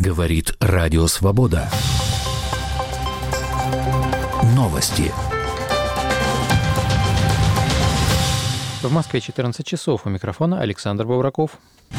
Говорит Радио Свобода. Новости. В Москве 14 часов. У микрофона Александр Бавраков.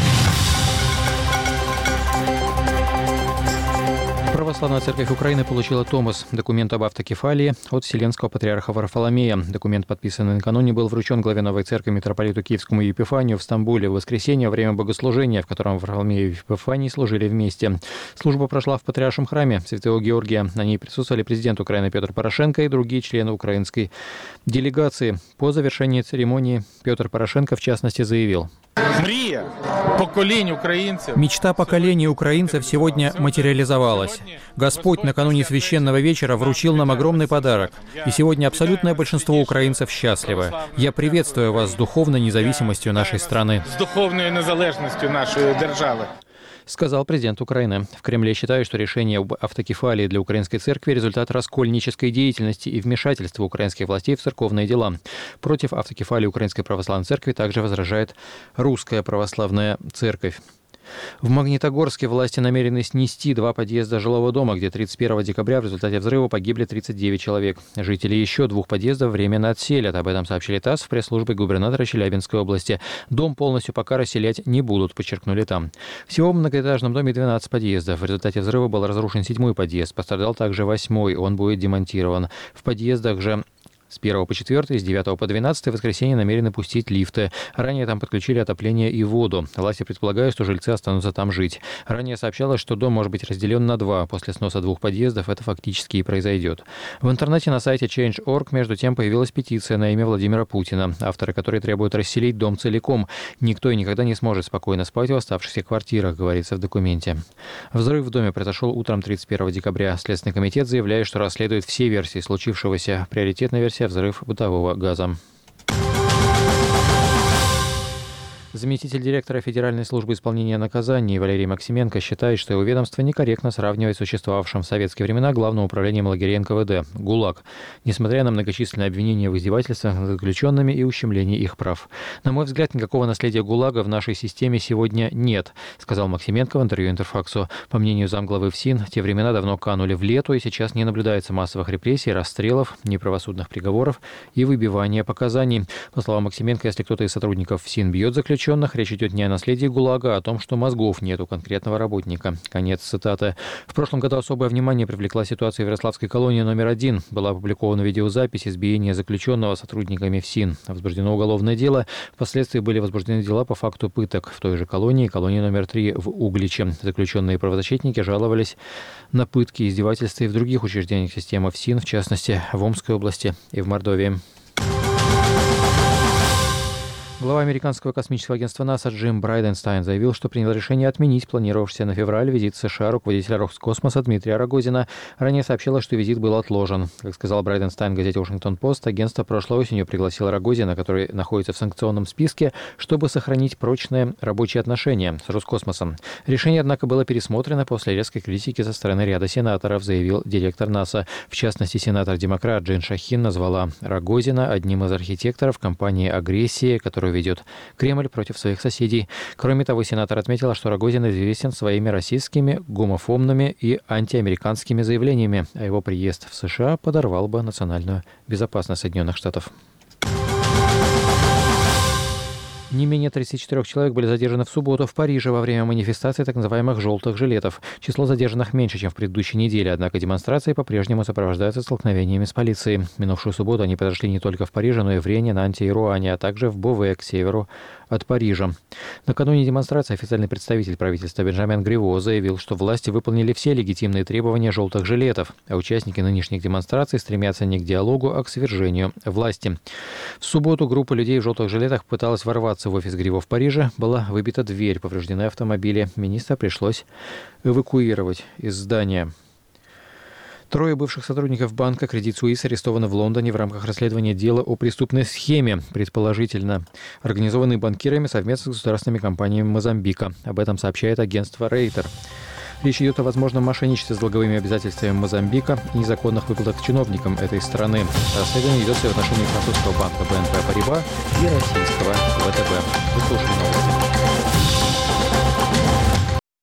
Православная церковь Украины получила томос, документ об автокефалии, от Вселенского патриарха Варфоломея. Документ, подписанный накануне, был вручен главе Новой Церкви митрополиту Киевскому Епифанию в Стамбуле в воскресенье во время богослужения, в котором Варфоломей и Епифаний служили вместе. Служба прошла в Патриаршем храме Святого Георгия. На ней присутствовали президент Украины Петр Порошенко и другие члены украинской делегации. По завершении церемонии Петр Порошенко, в частности, заявил: Мечта поколений украинцев сегодня материализовалась. Господь накануне священного вечера вручил нам огромный подарок. И сегодня абсолютное большинство украинцев счастливы. Я приветствую вас с духовной независимостью нашей страны. С духовной незалежностью нашей державы. Сказал президент Украины. В Кремле считают, что решение об автокефалии для украинской церкви – результат раскольнической деятельности и вмешательства украинских властей в церковные дела. Против автокефалии Украинской Православной Церкви также возражает Русская Православная Церковь. В Магнитогорске власти намерены снести 2 подъезда жилого дома, где 31 декабря в результате взрыва погибли 39 человек. Жители еще 2 подъездов временно отселят. Об этом сообщили ТАСС в пресс-службе губернатора Челябинской области. Дом полностью пока расселять не будут, подчеркнули там. Всего в многоэтажном доме 12 подъездов. В результате взрыва был разрушен 7-й подъезд. Пострадал также 8-й. Он будет демонтирован. В подъездах же с 1 по 4, с 9 по 12 воскресенье намерены пустить лифты. Ранее там подключили отопление и воду. Власти предполагают, что жильцы останутся там жить. Ранее сообщалось, что дом может быть разделен на 2. После сноса 2 подъездов это фактически и произойдет. В интернете на сайте Change.org между тем появилась петиция на имя Владимира Путина, авторы которой требуют расселить дом целиком. Никто и никогда не сможет спокойно спать в оставшихся квартирах, говорится в документе. Взрыв в доме произошел утром 31 декабря. Следственный комитет заявляет, что расследует все версии случившегося. Приоритетная версия — взрыв бытового газа. Заместитель директора Федеральной службы исполнения наказаний Валерий Максименко считает, что его ведомство некорректно сравнивает с существовавшим в советские времена Главным управлением лагерей НКВД – ГУЛАГ, несмотря на многочисленные обвинения в издевательствах над заключенными и ущемлении их прав. На мой взгляд, никакого наследия ГУЛАГа в нашей системе сегодня нет, сказал Максименко в интервью Интерфаксу. По мнению замглавы ФСИН, те времена давно канули в лету, и сейчас не наблюдается массовых репрессий, расстрелов, неправосудных приговоров и выбивания показаний. По словам Максименко, если кто-то из сотрудников ФСИН бьет заключенных, речь идет не о наследии ГУЛАГа, а о том, что мозгов нет у конкретного работника. Конец цитаты. В прошлом году особое внимание привлекла ситуация в Ярославской колонии номер 1. Была опубликована видеозапись избиения заключенного сотрудниками ФСИН. Возбуждено уголовное дело. Впоследствии были возбуждены дела по факту пыток в той же колонии номер 3 в Угличе. Заключенные правозащитники жаловались на пытки и издевательства и в других учреждениях системы ФСИН, в частности, в Омской области и в Мордовии. Глава американского космического агентства НАСА Джим Брайденстайн заявил, что принял решение отменить планировавшийся на февраль визит США руководителя Роскосмоса Дмитрия Рогозина. Ранее сообщалось, что визит был отложен. Как сказал Брайденстайн газете «Вашингтон-Пост», агентство прошлой осенью пригласило Рогозина, который находится в санкционном списке, чтобы сохранить прочные рабочие отношения с Роскосмосом. Решение, однако, было пересмотрено после резкой критики со стороны ряда сенаторов, заявил директор НАСА. В частности, сенатор-демократ Джин Шахин назвала Рогозина одним из архитекторов кампании агрессии, которую ведет Кремль против своих соседей. Кроме того, сенатор отметила, что Рогозин известен своими расистскими, гомофобными и антиамериканскими заявлениями, а его приезд в США подорвал бы национальную безопасность Соединенных Штатов. Не менее 34 человек были задержаны в субботу в Париже во время манифестации так называемых «желтых жилетов». Число задержанных меньше, чем в предыдущей неделе, однако демонстрации по-прежнему сопровождаются столкновениями с полицией. Минувшую субботу они произошли не только в Париже, но и в Рене, Нанте и Руане, а также в Бове, к северу от Парижа. Накануне демонстрации официальный представитель правительства Бенжамин Гриво заявил, что власти выполнили все легитимные требования «желтых жилетов», а участники нынешних демонстраций стремятся не к диалогу, а к свержению власти. В субботу группа людей в «желтых жилетах» пыталась ворваться в офис Гриво в Париже. Была выбита дверь, повреждены автомобили. Министра пришлось эвакуировать из здания. 3 бывших сотрудников банка Credit Suisse арестованы в Лондоне в рамках расследования дела о преступной схеме, предположительно организованной банкирами совместно с государственными компаниями Мозамбика. Об этом сообщает агентство Рейтер. Речь идет о возможном мошенничестве с долговыми обязательствами Мозамбика и незаконных выплатах чиновникам этой страны. Расследование ведется в отношении французского банка BNP Paribas и российского ВТБ. Вы слушали новости.